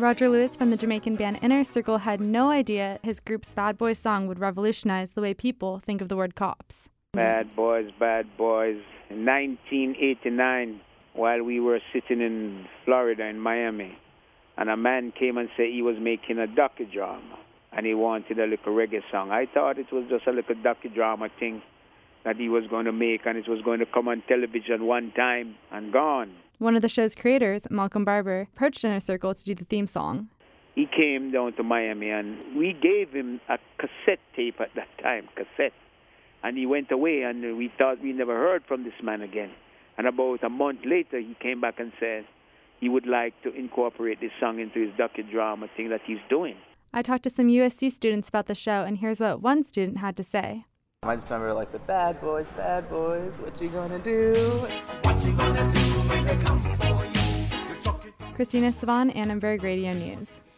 Roger Lewis from the Jamaican band Inner Circle had no idea his group's Bad Boys song would revolutionize the way people think of the word cops. Bad boys, in 1989, while we were sitting in Florida, in Miami, and a man came and said he was making a docudrama, and he wanted a little reggae song. I thought it was just a little docudrama thing that he was going to make, and it was going to come on television one time and gone. One of the show's creators, Malcolm Barber, approached Inner Circle to do the theme song. He came down to Miami, and we gave him a cassette tape at that time, and he went away, and we thought we never heard from this man again. And about a month later, he came back and said he would like to incorporate this song into his docudrama thing that he's doing. I talked to some USC students about the show, and here's what one student had to say. I just remember like the bad boys, what you gonna do? What you gonna do when they come for you? Christina Savan, Annenberg Radio News.